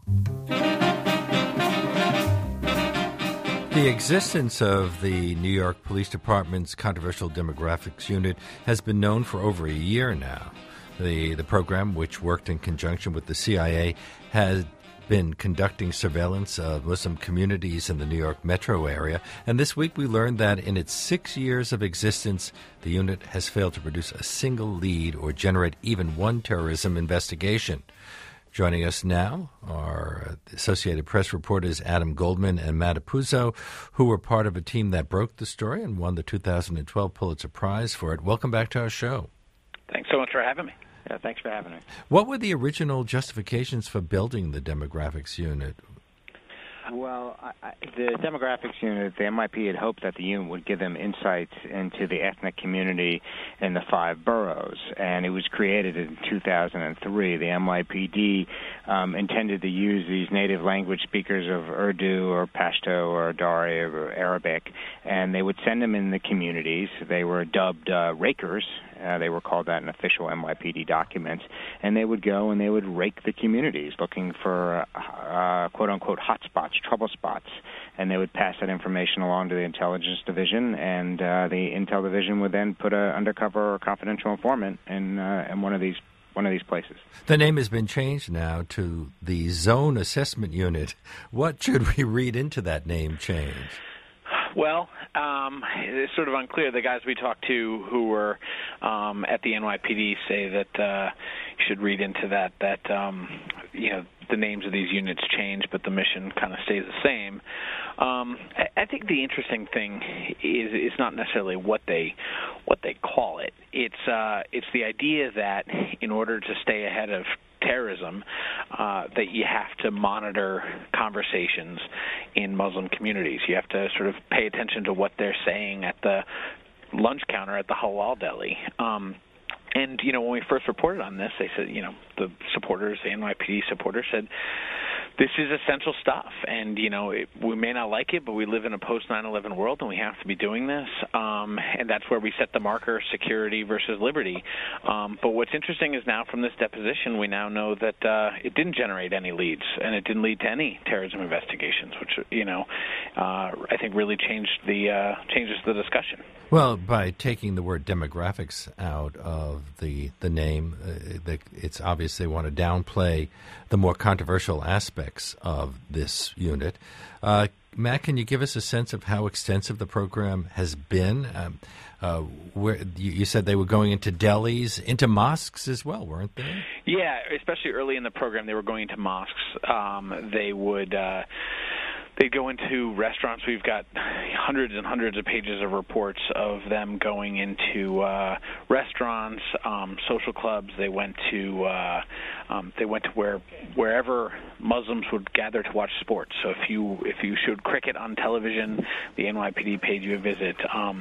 The existence of the New York Police Department's Controversial Demographics Unit has been known for over a year now. The program, which worked in conjunction with the CIA, has been conducting surveillance of Muslim communities in the New York metro area, and this week we learned that in its 6 years of existence, the unit has failed to produce a single lead or generate even one terrorism investigation. Joining us now are Associated Press reporters Adam Goldman and Matt Apuzzo, who were part of a team that broke the story and won the 2012 Pulitzer Prize for it. Welcome back to our show. Thanks so much for having me. Yeah, thanks for having me. What were the original justifications for building the demographics unit? Well, the demographics unit, the NYPD had hoped that the unit would give them insights into the ethnic community in the 5 boroughs, and it was created in 2003. The NYPD intended to use these native language speakers of Urdu or Pashto or Dari or Arabic, and they would send them in the communities. They were dubbed rakers. They were called that in official NYPD documents, and they would go and they would rake the communities looking for quote-unquote hot spots, trouble spots, and they would pass that information along to the intelligence division, and the intel division would then put an undercover or confidential informant in one of these places. The name has been changed now to the Zone Assessment Unit. What should we read into that name change? Well, it's sort of unclear. The guys we talked to who were at the NYPD say that you should read into that the names of these units change, but the mission kind of stays the same. I think the interesting thing is not necessarily what they call it. It's the idea that in order to stay ahead of terrorism, that you have to monitor conversations in Muslim communities. You have to sort of pay attention to what they're saying at the lunch counter at the halal deli. And, when we first reported on this, they said, the NYPD supporters said, this is essential stuff, and, we may not like it, but we live in a post-9/11 world, and we have to be doing this, and that's where we set the marker, security versus liberty. But what's interesting is now from this deposition, we now know that it didn't generate any leads, and it didn't lead to any terrorism investigations, which, I think really changes the discussion. Well, by taking the word demographics out of the name, it's obvious they want to downplay the more controversial aspects of this unit. Matt, can you give us a sense of how extensive the program has been? Where you said they were going into delis, into mosques as well, weren't they? Yeah, especially early in the program, they were going to mosques. They would... They'd go into restaurants. We've got hundreds and hundreds of pages of reports of them going into restaurants, social clubs. They went to wherever Muslims would gather to watch sports. So if you showed cricket on television, the NYPD paid you a visit.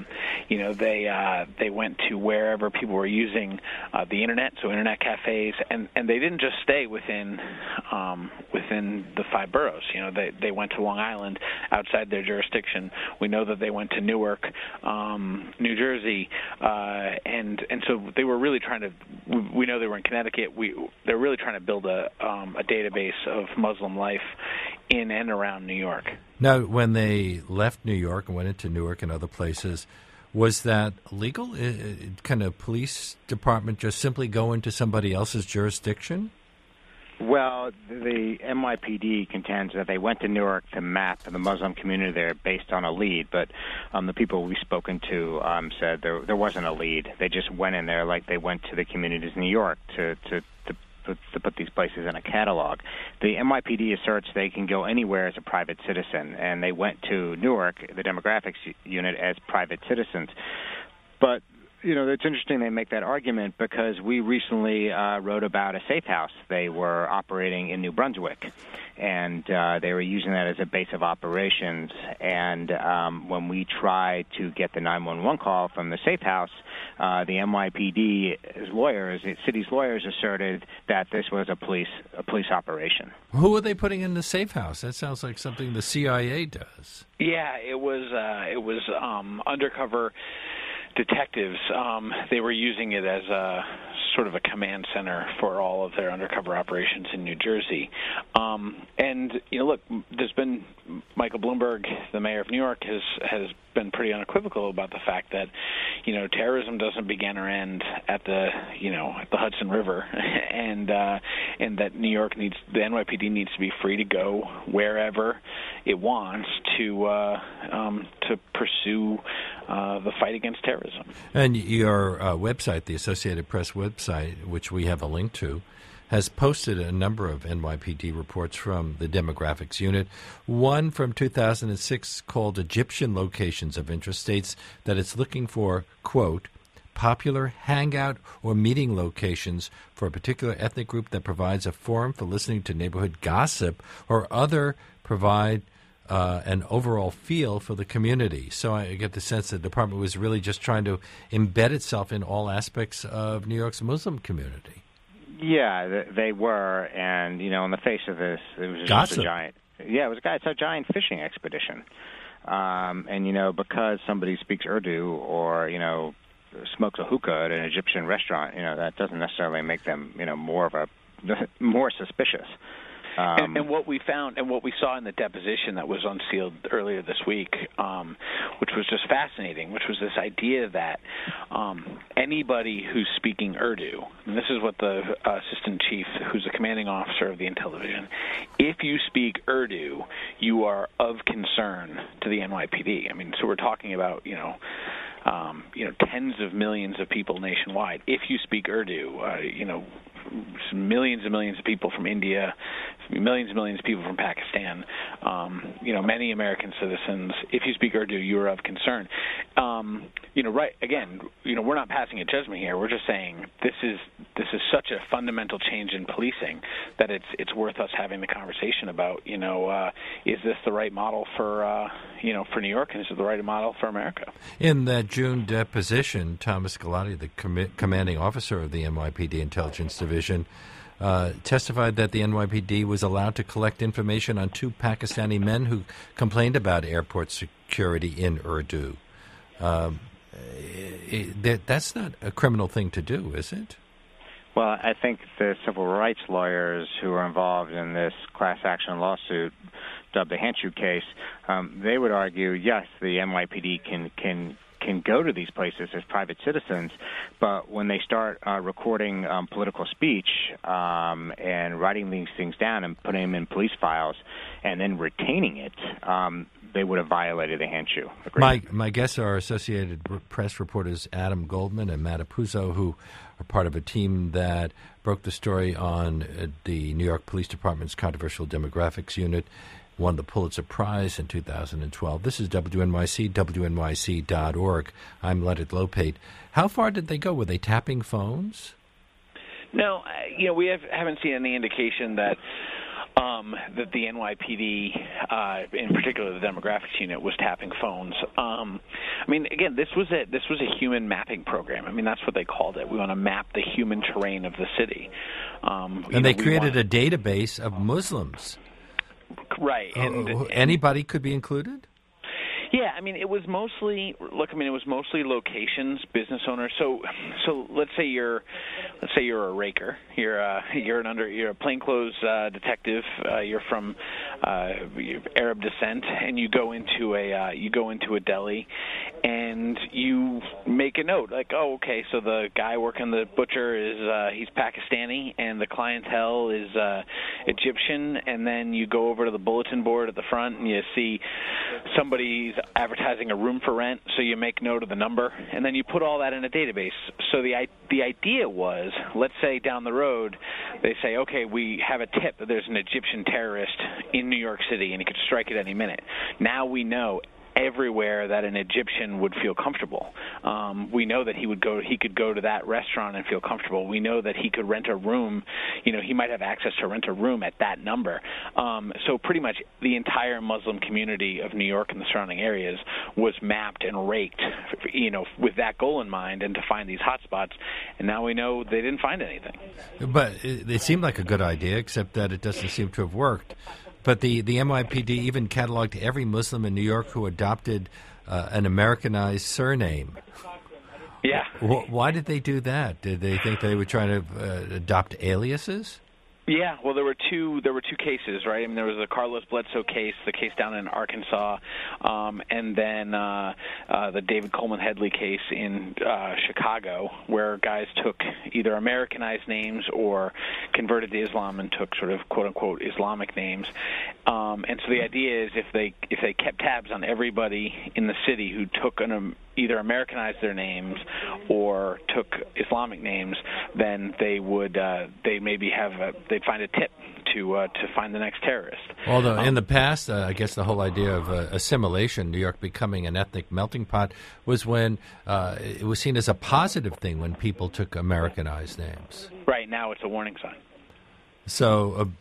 They went to wherever people were using the internet, so internet cafes, and they didn't just stay within the 5 boroughs. They went to Long Island, outside their jurisdiction. We know that they went to Newark, New Jersey, and so they were really trying to. We know they were in Connecticut. They're really trying to build a database of Muslim life in and around New York. Now, when they left New York and went into Newark and other places, was that legal? Can a police department just simply go into somebody else's jurisdiction? Well, the NYPD contends that they went to Newark to map the Muslim community there based on a lead, but the people we've spoken to said there wasn't a lead. They just went in there like they went to the communities in New York to put these places in a catalog. The NYPD asserts they can go anywhere as a private citizen, and they went to Newark, the demographics unit, as private citizens. But it's interesting they make that argument because we recently wrote about a safe house they were operating in New Brunswick, and they were using that as a base of operations. And when we tried to get the 911 call from the safe house, the NYPD's lawyers, the city's lawyers, asserted that this was a police operation. Who are they putting in the safe house? That sounds like something the CIA does. Yeah, it was undercover detectives. They were using it as a sort of a command center for all of their undercover operations in New Jersey. And look, there's been Michael Bloomberg, the mayor of New York, has been pretty unequivocal about the fact that terrorism doesn't begin or end at the Hudson River, and that New York the NYPD needs to be free to go wherever it wants to pursue the fight against terrorism. And your website, the Associated Press website, which we have a link to, has posted a number of NYPD reports from the demographics unit. One from 2006 called Egyptian Locations of Interest states that it's looking for, quote, popular hangout or meeting locations for a particular ethnic group that provides a forum for listening to neighborhood gossip or other provide an overall feel for the community. So I get the sense that the department was really just trying to embed itself in all aspects of New York's Muslim community. Yeah, they were, and in the face of this, it was just gossip. It's a giant fishing expedition, and because somebody speaks Urdu or smokes a hookah at an Egyptian restaurant, that doesn't necessarily make them more suspicious. And what we found and what we saw in the deposition that was unsealed earlier this week, which was just fascinating, which was this idea that anybody who's speaking Urdu, and this is what the assistant chief, who's the commanding officer of the Intel Division, if you speak Urdu, you are of concern to the NYPD. I mean, so we're talking about, tens of millions of people nationwide. If you speak Urdu, millions and millions of people from India, millions and millions of people from Pakistan, many American citizens. If you speak Urdu, you are of concern. Right? Again, we're not passing a judgment here. We're just saying this is such a fundamental change in policing that it's worth us having the conversation about. Is this the right model for New York, and is it the right model for America? In that June deposition, Thomas Galati, the commanding officer of the NYPD Intelligence Division, testified that the NYPD was allowed to collect information on 2 Pakistani men who complained about airport security in Urdu. That's not a criminal thing to do, is it? Well, I think the civil rights lawyers who are involved in this class action lawsuit, dubbed the Handshoe case, they would argue, yes, the NYPD can go to these places as private citizens, but when they start recording political speech and writing these things down and putting them in police files and then retaining it, they would have violated the Handshoe agreement. My guests are Associated Press reporters Adam Goldman and Matt Apuzzo, who are part of a team that broke the story on the New York Police Department's Controversial Demographics Unit, won the Pulitzer Prize in 2012. This is WNYC, WNYC.org. I'm Leonard Lopate. How far did they go? Were they tapping phones? No, we haven't seen any indication that the NYPD, in particular the demographics unit, was tapping phones. Again, this was a human mapping program. I mean, that's what they called it. We want to map the human terrain of the city. And they created a database of Muslims. Right. And anybody could be included? Yeah, it was mostly locations, business owners. So let's say you're a raker. You're a plainclothes detective. You're from Arab descent, and you go into a deli, and you make a note like, oh, okay, so the guy working the butcher is he's Pakistani, and the clientele is Egyptian, and then you go over to the bulletin board at the front, and you see somebody's advertising a room for rent, so you make note of the number, and then you put all that in a database. So the idea was, let's say down the road, they say, okay, we have a tip that there's an Egyptian terrorist in New York City, and he could strike at any minute. Now we know everywhere that an Egyptian would feel comfortable. We know that he could go to that restaurant and feel comfortable. We know that he could rent a room. He might have access to rent a room at that number. So pretty much the entire Muslim community of New York and the surrounding areas was mapped and raked, with that goal in mind, and to find these hotspots. And now we know they didn't find anything. But it seemed like a good idea, except that it doesn't seem to have worked. But the NYPD even cataloged every Muslim in New York who adopted an Americanized surname. Yeah. Why did they do that? Did they think they were trying to adopt aliases? Yeah, well, there were two cases, right? I mean, there was the Carlos Bledsoe case, the case down in Arkansas, and then the David Coleman Headley case in Chicago, where guys took either Americanized names or converted to Islam and took sort of quote unquote Islamic names. And so the idea is if they kept tabs on everybody in the city who took either Americanized their names or took Islamic names, then they would they'd find a tip to find the next terrorist. Although in the past, I guess the whole idea of assimilation, New York becoming an ethnic melting pot, was when it was seen as a positive thing when people took Americanized names. Right, now it's a warning sign. So,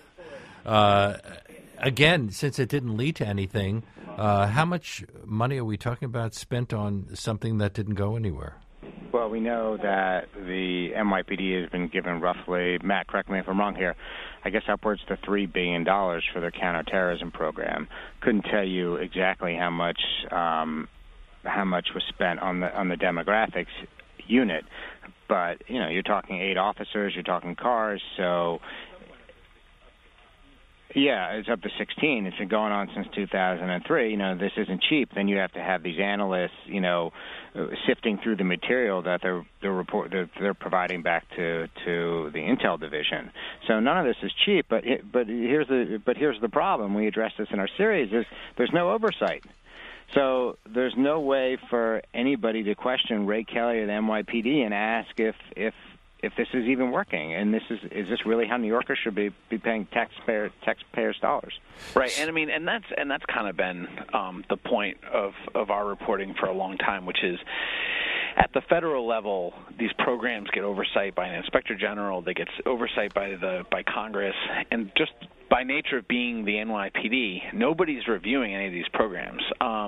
again, since it didn't lead to anything, how much money are we talking about spent on something that didn't go anywhere? Well, we know that the NYPD has been given roughly, Matt, correct me if I'm wrong here, I guess upwards to $3 billion for their counterterrorism program. Couldn't tell you exactly how much was spent on the demographics unit, but you're talking 8 officers, you're talking cars, so. Yeah, it's up to 16. It's been going on since 2003. This isn't cheap. Then you have to have these analysts, sifting through the material that they're providing back to the Intel division. So none of this is cheap. But here's the problem. We addressed this in our series. Is there's no oversight. So there's no way for anybody to question Ray Kelly or the NYPD and ask if this is even working, and is this really how New Yorkers should be paying taxpayers' dollars? Right, and that's kind of been the point of our reporting for a long time, which is at the federal level, these programs get oversight by an inspector general, they get oversight by Congress, and just by nature of being the NYPD, nobody's reviewing any of these programs.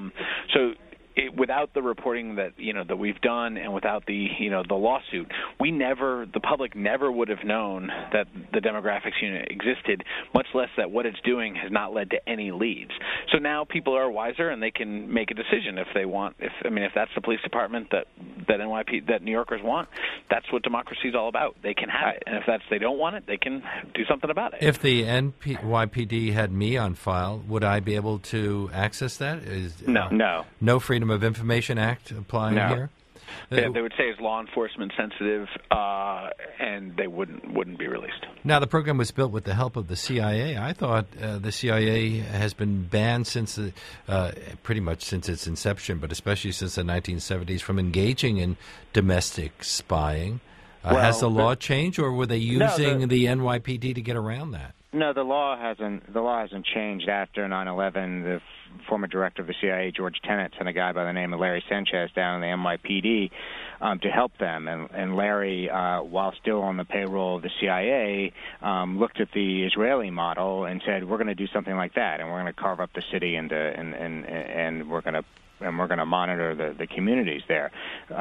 Without the reporting that we've done, and without the lawsuit, the public never would have known that the demographics unit existed, much less that what it's doing has not led to any leads. So now people are wiser, and they can make a decision if they want. If that's the police department that New Yorkers want, that's what democracy is all about. They can have it, and if they don't want it, they can do something about it. If the NYPD had me on file, would I be able to access that? No Freedom of Information Act applying here? They would say it's law enforcement sensitive, and they wouldn't be released. Now, the program was built with the help of the CIA. I thought the CIA has been banned since pretty much since its inception, but especially since the 1970s, from engaging in domestic spying. Has the law changed, or were they using the NYPD to get around that? No, the law hasn't changed after 9/11. The former director of the CIA, George Tenet, sent a guy by the name of Larry Sanchez down in the NYPD to help them. And Larry, while still on the payroll of the CIA, looked at the Israeli model and said, "We're going to do something like that, and we're going to carve up the city and we're going to monitor the communities there."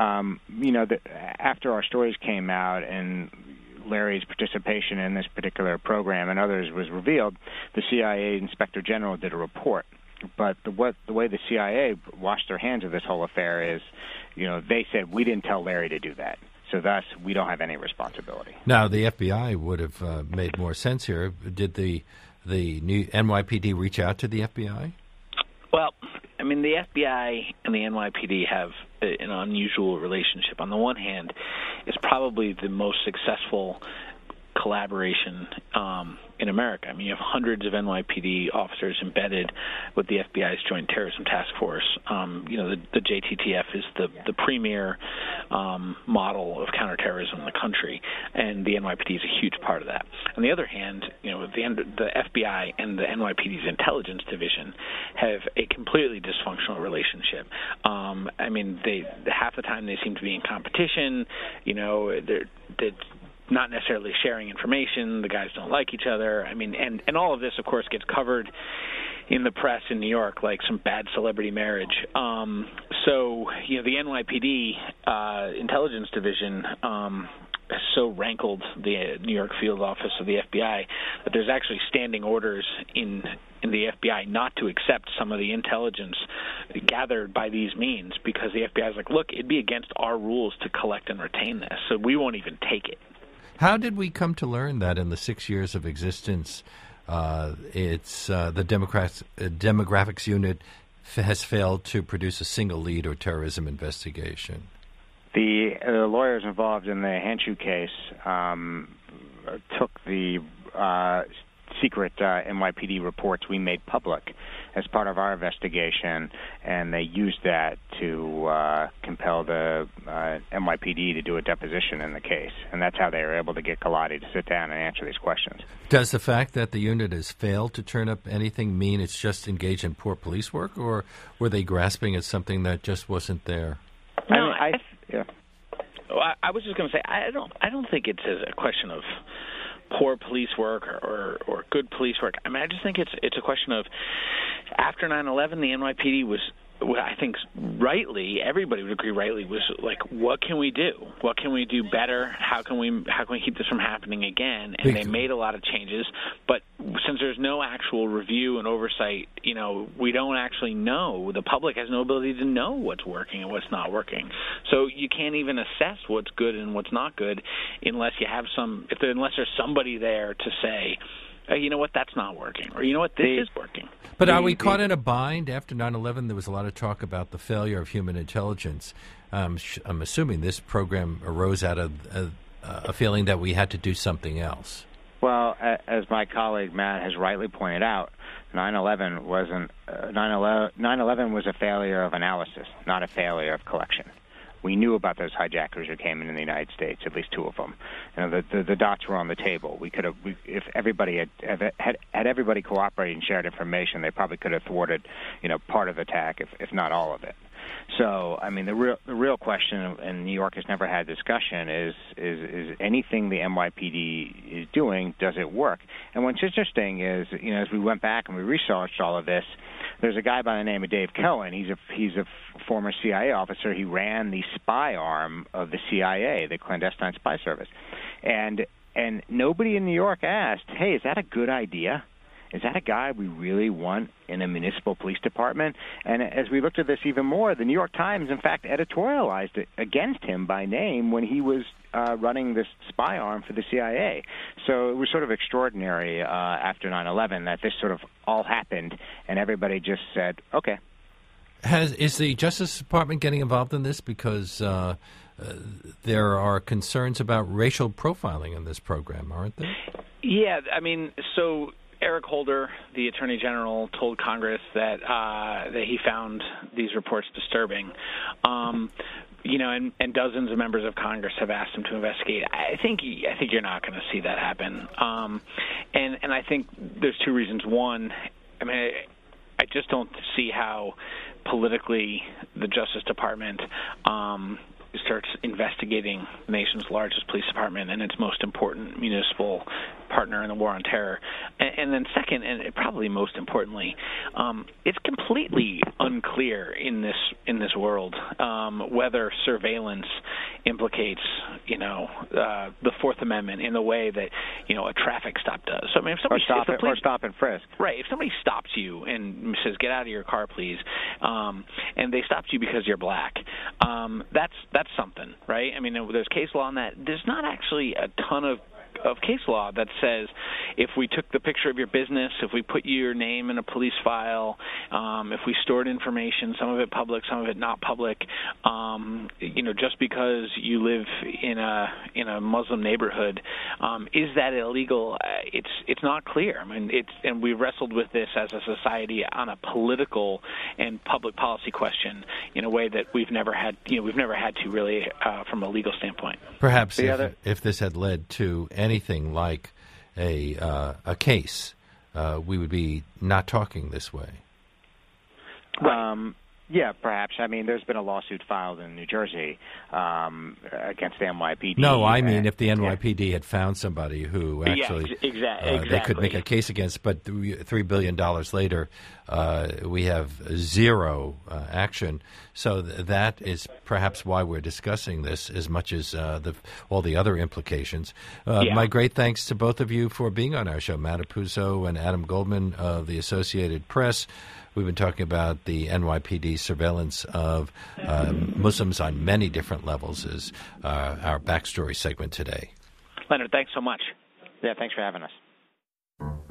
After our stories came out and Larry's participation in this particular program and others was revealed, the CIA Inspector General did a report. But the way the CIA washed their hands of this whole affair is, they said, we didn't tell Larry to do that. So thus, we don't have any responsibility. Now, the FBI would have made more sense here. Did the new NYPD reach out to the FBI? Well, the FBI and the NYPD have an unusual relationship. On the one hand, it's probably the most successful collaboration in America. You have hundreds of NYPD officers embedded with the FBI's Joint Terrorism Task Force. The JTTF is the premier model of counterterrorism in the country, and the NYPD is a huge part of that. On the other hand, the FBI and the NYPD's intelligence division have a completely dysfunctional relationship. Half the time they seem to be in competition. They're not necessarily sharing information. The guys don't like each other. And all of this, of course, gets covered in the press in New York like some bad celebrity marriage. The NYPD intelligence division so rankled the New York field office of the FBI that there's actually standing orders in the FBI not to accept some of the intelligence gathered by these means, because the FBI is like, look, it'd be against our rules to collect and retain this, so we won't even take it. How did we come to learn that in the 6 years of existence, it's the Demographics Unit has failed to produce a single lead or terrorism investigation? The lawyers involved in the Hanshu case took the secret NYPD reports we made public as part of our investigation, and they used that to compel the NYPD to do a deposition in the case. And that's how they were able to get Galati to sit down and answer these questions. Does the fact that the unit has failed to turn up anything mean it's just engaged in poor police work, or were they grasping at something that just wasn't there? No, I was just going to say, I don't think it's a question of poor police work or good police work. I mean, I just think it's a question of, after 9/11, the NYPD was, I think rightly, everybody would agree rightly, was like, what can we do? What can we do better? How can we keep this from happening again? And they made a lot of changes, but since there's no actual review and oversight, we don't actually know. The public has no ability to know what's working and what's not working. So you can't even assess what's good and what's not good unless you have unless there's somebody there to say, you know what, that's not working, or you know what, this is working. But are we caught in a bind? After 9/11, there was a lot of talk about the failure of human intelligence. I'm assuming this program arose out of a feeling that we had to do something else. Well, as my colleague Matt has rightly pointed out, 9/11 was a failure of analysis, not a failure of collection. We knew about those hijackers who came in the United States, at least two of them. The dots were on the table. We could have, if everybody had everybody cooperated and shared information, they probably could have thwarted, part of the attack, if not all of it. So, I mean, the real question, and New York has never had discussion, is anything the NYPD is doing, does it work? And what's interesting is, as we went back and we researched all of this, there's a guy by the name of Dave Cohen. He's a former CIA officer. He ran the spy arm of the CIA, the clandestine spy service. And nobody in New York asked, hey, is that a good idea? Is that a guy we really want in a municipal police department? And as we looked at this even more, the New York Times, in fact, editorialized it against him by name when he was running this spy arm for the CIA. So it was sort of extraordinary after 9/11 that this sort of all happened, and everybody just said, okay. Is the Justice Department getting involved in this? Because there are concerns about racial profiling in this program, aren't there? Yeah, I mean, so Eric Holder, the Attorney General, told Congress that he found these reports disturbing. And dozens of members of Congress have asked him to investigate. I think you're not going to see that happen. And I think there's two reasons. One, I mean, I just don't see how politically the Justice Department starts investigating the nation's largest police department and its most important municipal partner in the war on terror. And then second, and probably most importantly, it's completely unclear in this world whether surveillance implicates, the Fourth Amendment in the way that, a traffic stop does. So I mean, if somebody or stop and frisk, right? If somebody stops you and says, "Get out of your car, please," and they stopped you because you're black, that's something, right? I mean, there's case law on that. There's not actually a ton of case law that says if we took the picture of your business, if we put your name in a police file, if we stored information, some of it public, some of it not public, just because you live in a Muslim neighborhood, is that illegal? It's not clear. I mean, and we wrestled with this as a society on a political and public policy question in a way that we've never had to really from a legal standpoint. Perhaps if this had led to anything like a case, we would be not talking this way. Yeah, perhaps. I mean, there's been a lawsuit filed in New Jersey against the NYPD. No, I mean, if the NYPD had found somebody who actually exactly. they could make a case against, but $3 billion later, we have zero action. So that is perhaps why we're discussing this as much as all the other implications. My great thanks to both of you for being on our show, Matt Apuzzo and Adam Goldman of the Associated Press. We've been talking about the NYPD surveillance of Muslims on many different levels as our backstory segment today. Leonard, thanks so much. Yeah, thanks for having us.